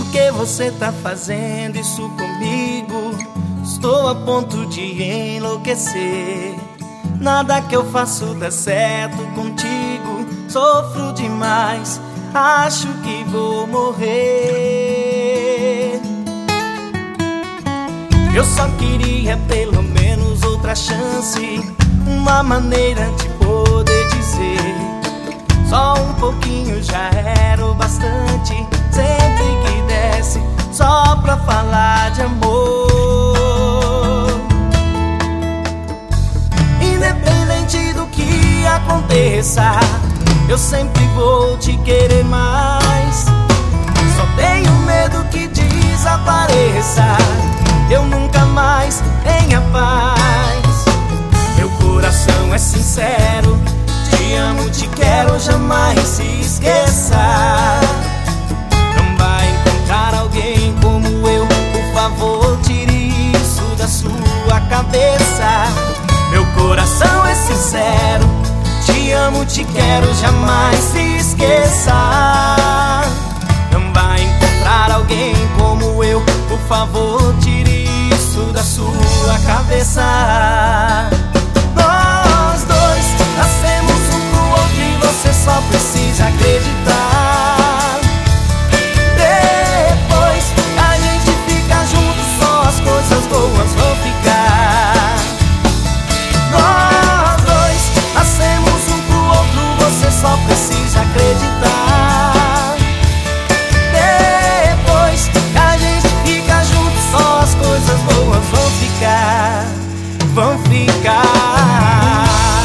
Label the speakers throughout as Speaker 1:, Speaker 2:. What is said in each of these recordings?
Speaker 1: que você tá fazendo isso comigo? Estou a ponto de enlouquecer. Nada que eu faço dá certo contigo. Sofro demais, acho que vou morrer. Eu só queria pelo menos outra chance, uma maneira de poder dizer: só um pouquinho já era o bastante. Sempre que desce, só pra falar de amor. Independente do que aconteça, eu sempre vou te querer mais. Só tenho medo que desapareça, eu nunca mais tenha paz. Meu coração é sincero, te amo, te quero, jamais se esqueça. Não vai encontrar alguém como eu, por favor, tire isso da sua cabeça. Meu coração é sincero, te amo, te quero, jamais se esqueça. Não vai encontrar alguém como eu, por favor, tire isso da sua cabeça. Nós dois nascemos um pro outro e você só precisa acreditar. Depois a gente fica junto, só as coisas boas vão ficar. Nós dois nascemos um pro outro, você só precisa acreditar. Depois a gente fica junto, só as coisas boas vão ficar. Vão ficar.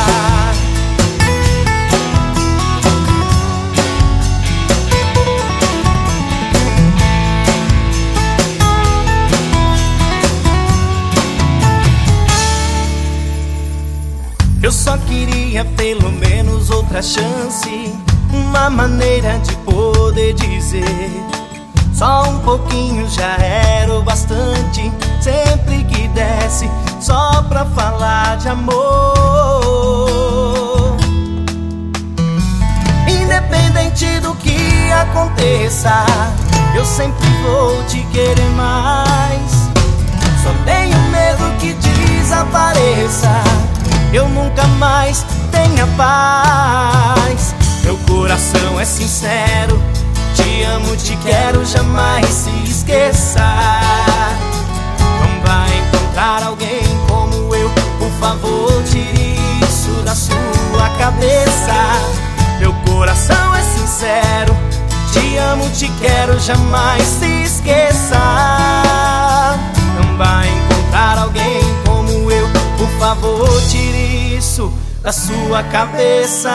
Speaker 1: Eu só queria pelo menos outra chance, uma maneira de poder dizer: só um pouquinho já era o bastante. Sempre que desce, só pra falar de amor. Independente do que aconteça, eu sempre vou te querer mais. Só tenho medo que desapareça, eu nunca mais tenha paz. Meu coração é sincero, te amo, te quero, jamais se esqueça. Não vai encontrar alguém como eu, por favor, tire isso da sua cabeça. Meu coração é sincero, te amo, te quero, jamais se esqueça. Não vai encontrar alguém como eu, por favor, tire isso da sua cabeça.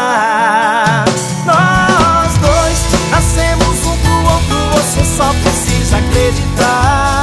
Speaker 1: Nós dois nascemos um pro outro, você só precisa acreditar.